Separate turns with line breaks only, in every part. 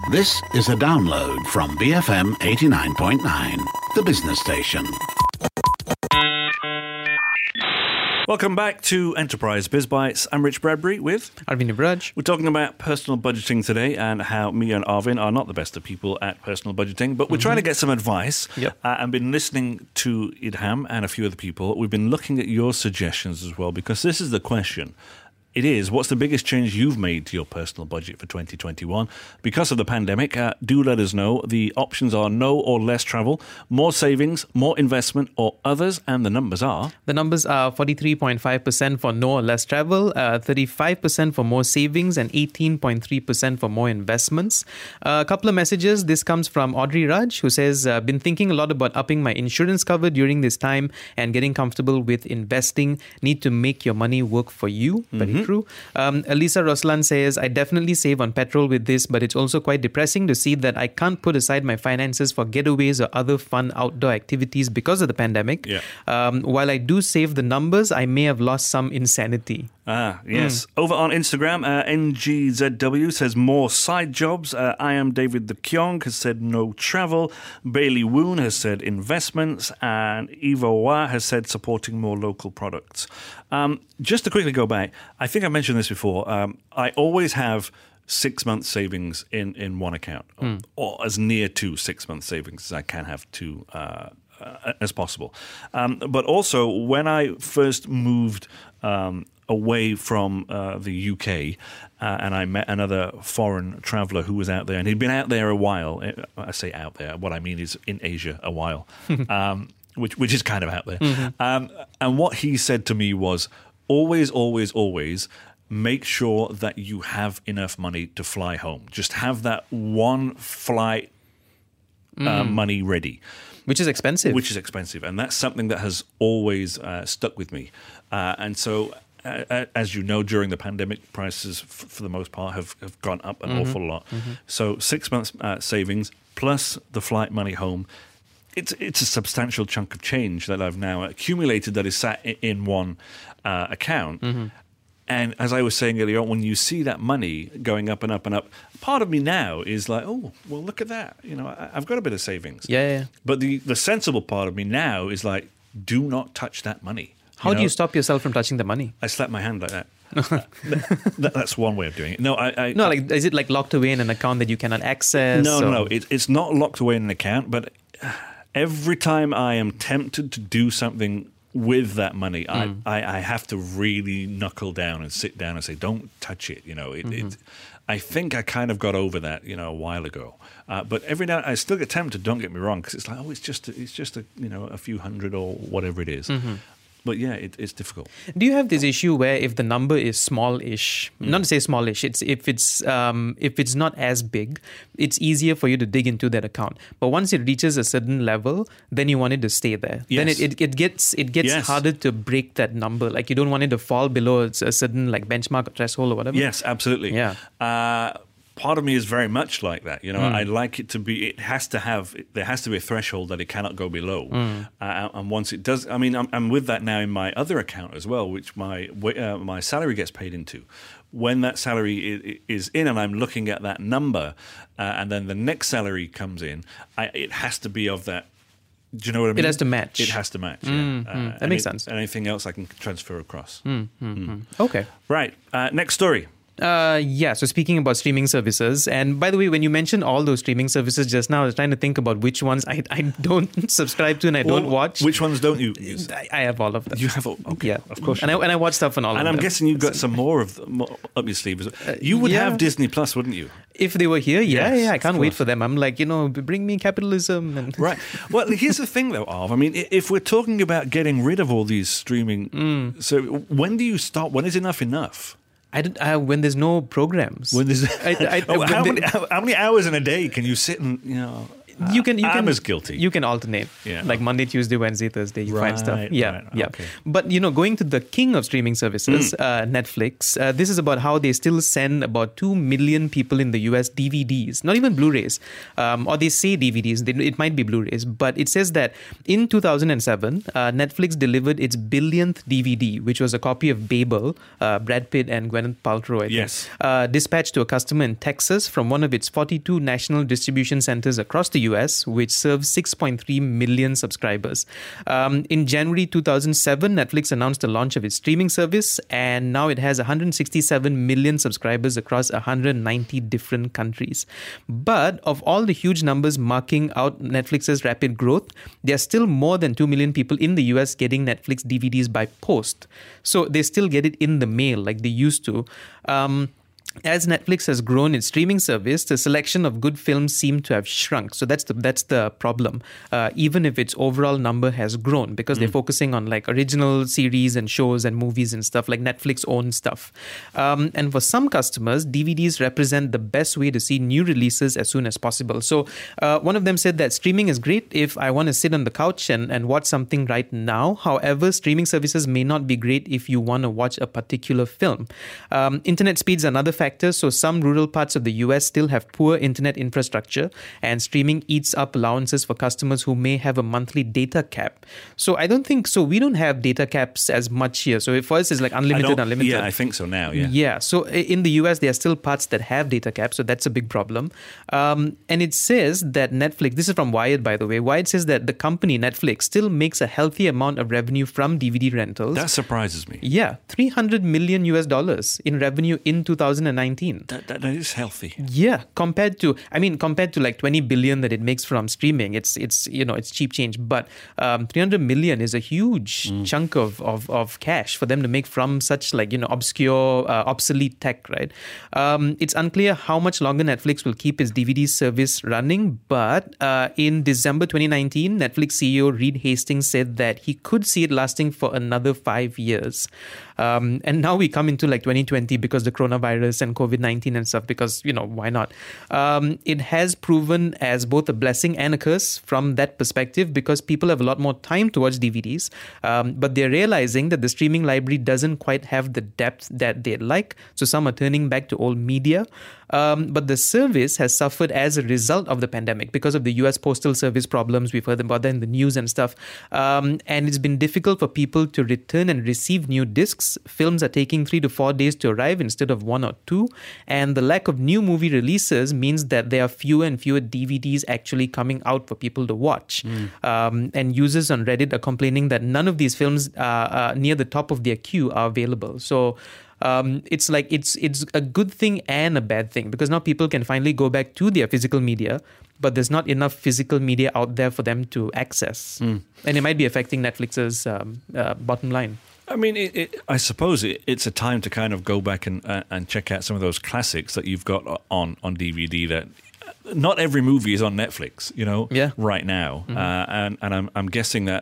This is a download from BFM 89.9, the business station.
Welcome back to Enterprise Biz Bites. I'm Rich Bradbury with
Arvind Braj.
We're talking about personal budgeting today and how me and Arvind are not the best of people at personal budgeting, but we're trying to get some advice. I've been listening to Idham and a few other people. We've been looking at your suggestions as well, because this is the question. It is, what's the biggest change you've made to your personal budget for 2021? Because of the pandemic, do let us know. The options are no or less travel, more savings, more investment, or others, and the numbers are?
The numbers are 43.5% for no or less travel, 35% for more savings, and 18.3% for more investments. A couple of messages. This comes from Audrey Raj, who says, been thinking a lot about upping my insurance cover during this time and getting comfortable with investing. Need to make your money work for you. Very true. Elisa Roslan says, I definitely save on petrol with this, but it's also quite depressing to see that I can't put aside my finances for getaways or other fun outdoor activities because of the pandemic. While I do save the numbers, I may have lost some insanity.
Yes. Over on Instagram, NGZW says more side jobs. I am David the Kyong has said no travel. Bailey Woon has said investments. And Eva Wa has said supporting more local products. Just to quickly go back, I think I mentioned this before. I always have 6 months savings in one account, or as near to 6 months savings as I can have to as possible. But also, when I first moved away from the UK, and I met another foreign traveller who was out there, and he'd been out there a while. I say out there, what I mean is in Asia a while, which is kind of out there. And what he said to me was, always, always, always make sure that you have enough money to fly home. Just have that one flight money ready.
Which is expensive.
And that's something that has always stuck with me. And so, as you know, during the pandemic, prices, for the most part, have gone up an awful lot. So 6 months savings plus the flight money home, it's a substantial chunk of change that I've now accumulated that is sat in one account. And as I was saying earlier on, when you see that money going up and up and up, part of me now is like, oh, well, look at that. You know, I've got a bit of savings.
Yeah.
But the sensible part of me now is like, do not touch that money.
How do you stop yourself from touching the money?
I slap my hand like that. That's one way of doing it. No,
like, is it like locked away in an account that you cannot access?
No. It's not locked away in an account, but every time I am tempted to do something with that money, I have to really knuckle down and sit down and say, don't touch it. You know, I think I kind of got over that, a while ago. But every now I still get tempted, don't get me wrong, because it's like, it's just a few hundred or whatever it is. But yeah, it's difficult.
Do you have this issue where if the number is smallish, not to say smallish, if it's not as big, it's easier for you to dig into that account. But once it reaches a certain level, then you want it to stay there.
Yes.
Then it gets harder to break that number. Like you don't want it to fall below a certain like benchmark or threshold or whatever.
Yes, absolutely.
Yeah.
Part of me is very much like that. I like it to be, there has to be a threshold that it cannot go below. And once it does, I'm with that now in my other account as well, which my salary gets paid into. When that salary is in and I'm looking at that number, and then the next salary comes in, it has to be of that. Do you know what I mean?
It has to match.
It has to match.
That makes sense.
Anything else I can transfer across.
Okay.
Right. Next story.
So speaking about streaming services, and by the way, when you mentioned all those streaming services just now, I was trying to think about which ones I don't subscribe to and I don't watch.
Which ones don't you use?
I have all of them.
You have all? Okay.
Yeah,
of course.
And I watch stuff on all of them.
And I'm guessing you've got some more of them up your sleeve. You would have Disney Plus, wouldn't you?
If they were here,
Yes,
I can't wait for them. I'm like, bring me capitalism.
Right. Well, here's the thing though, Arv. If we're talking about getting rid of all these streaming, so when do you stop? When is enough enough?
When there's no programs.
When there's how many hours in a day can you sit and I'm as guilty.
You can alternate.
Yeah.
Like Monday, Tuesday, Wednesday, Thursday, you find stuff. Yeah,
right,
yeah.
okay.
But, going to the king of streaming services, Netflix, this is about how they still send about 2 million people in the US DVDs, not even Blu-rays. Or they say DVDs, it might be Blu-rays. But it says that in 2007, Netflix delivered its billionth DVD, which was a copy of Babel, Brad Pitt and Gwyneth Paltrow, I think.
Yes.
Dispatched to a customer in Texas from one of its 42 national distribution centers across the US, which serves 6.3 million subscribers. In January 2007, Netflix announced the launch of its streaming service, and now it has 167 million subscribers across 190 different countries. But of all the huge numbers marking out Netflix's rapid growth, there are still more than 2 million people in the US getting Netflix DVDs by post. So they still get it in the mail like they used to. As Netflix has grown its streaming service, the selection of good films seem to have shrunk. So that's the problem. Even if its overall number has grown, because they're focusing on like original series and shows and movies and stuff, like Netflix own stuff. And for some customers, DVDs represent the best way to see new releases as soon as possible. So one of them said that streaming is great if I want to sit on the couch and watch something right now. However, streaming services may not be great if you want to watch a particular film. Internet speeds are another factor, so some rural parts of the US still have poor internet infrastructure, and streaming eats up allowances for customers who may have a monthly data cap. So I don't think so. We don't have data caps as much here. So for us, it's like unlimited.
Yeah, I think so now. Yeah.
Yeah. So in the US, there are still parts that have data caps, so that's a big problem. And it says that Netflix. This is from Wired, by the way. Wired says that the company Netflix still makes a healthy amount of revenue from DVD rentals.
That surprises me.
Yeah, $300 million in revenue in 2019.
That is healthy.
Yeah, compared to like 20 billion that it makes from streaming, it's cheap change. But 300 million is a huge chunk of cash for them to make from such like obscure, obsolete tech, right? It's unclear how much longer Netflix will keep its DVD service running. But in December 2019, Netflix CEO Reed Hastings said that he could see it lasting for another 5 years. And now we come into like 2020 because the coronavirus and COVID-19 and stuff, because, why not? It has proven as both a blessing and a curse from that perspective, because people have a lot more time to watch DVDs, but they're realizing that the streaming library doesn't quite have the depth that they'd like. So some are turning back to old media. But the service has suffered as a result of the pandemic because of the US Postal Service problems. We've heard about that in the news and stuff. And it's been difficult for people to return and receive new discs. Films are taking 3 to 4 days to arrive instead of 1 or 2. And the lack of new movie releases means that there are fewer and fewer DVDs actually coming out for people to watch. And users on Reddit are complaining that none of these films near the top of their queue are available. So it's like it's a good thing and a bad thing, because now people can finally go back to their physical media, but there's not enough physical media out there for them to access. And it might be affecting Netflix's bottom line.
I mean, I suppose it's a time to kind of go back and check out some of those classics that you've got on DVD that not every movie is on Netflix, right now. And I'm guessing that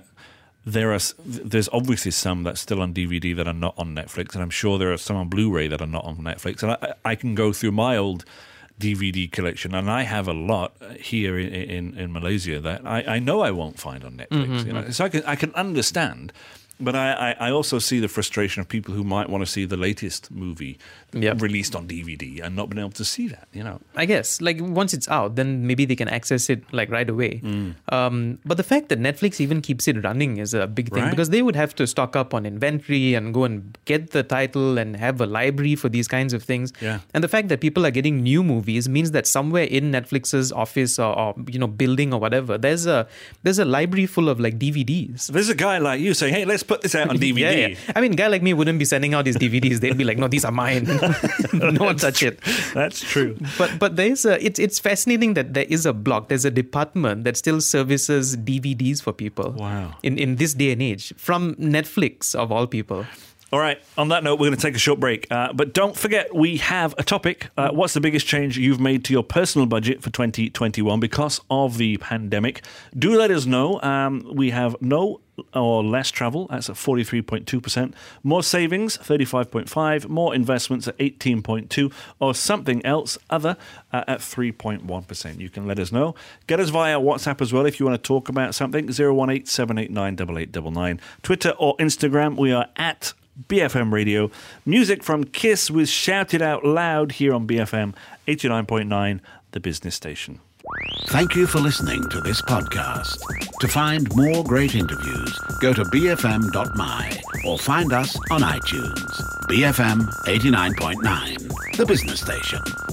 there's obviously some that's still on DVD that are not on Netflix, and I'm sure there are some on Blu-ray that are not on Netflix. And I can go through my old DVD collection, and I have a lot here in Malaysia that I know I won't find on Netflix. So I can understand. But I also see the frustration of people who might want to see the latest movie released on DVD and not being able to see that,
I guess, like, once it's out, then maybe they can access it, like, right away. But the fact that Netflix even keeps it running is a big thing,
right?
Because they would have to stock up on inventory and go and get the title and have a library for these kinds of things.
Yeah.
And the fact that people are getting new movies means that somewhere in Netflix's office or building or whatever, there's a library full of, like, DVDs.
There's a guy like you saying, hey, let's put this out on DVD.
Yeah. I mean, a guy like me wouldn't be sending out his DVDs. They'd be like, no, these are mine. No one touch it.
That's true.
But there's it's fascinating that there is a block. There's a department that still services DVDs for people.
Wow.
In this day and age, from Netflix of all people.
All right, on that note, we're going to take a short break. But don't forget, we have a topic. What's the biggest change you've made to your personal budget for 2021 because of the pandemic? Do let us know. We have no or less travel, that's at 43.2%. More savings, 35.5%. More investments at 18.2%. Or something else other at 3.1%. You can let us know. Get us via WhatsApp as well if you want to talk about something. 018 789 8899. Twitter or Instagram, we are at BFM Radio. Music from Kiss was shouted out loud here on BFM 89.9, the business station.
Thank you for listening to this podcast. To find more great interviews, go to bfm.my or find us on iTunes. BFM 89.9, the business station.